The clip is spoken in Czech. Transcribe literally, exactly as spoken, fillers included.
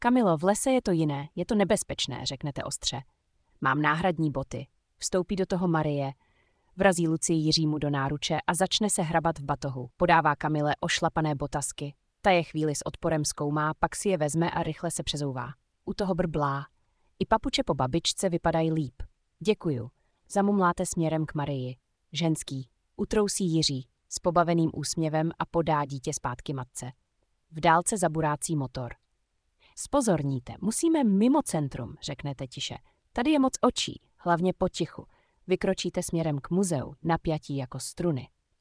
Kamilo, v lese je to jiné, je to nebezpečné, řeknete ostře. Mám náhradní boty. Vstoupí do toho Marie, vrazí Lucii Jiřímu do náruče a začne se hrabat v batohu. Podává Kamile ošlapané botasky. Ta je chvíli s odporem zkoumá, pak si je vezme a rychle se přezouvá. U toho brblá. I papuče po babičce vypadají líp. Děkuju. Zamumláte směrem k Marii. Ženský. Utrousí Jiří s pobaveným úsměvem a podá dítě zpátky matce. V dálce zaburácí motor. Spozorníte, musíme mimo centrum, řeknete tiše. Tady je moc očí, hlavně potichu. Vykročíte směrem k muzeu, napjatí jako struny.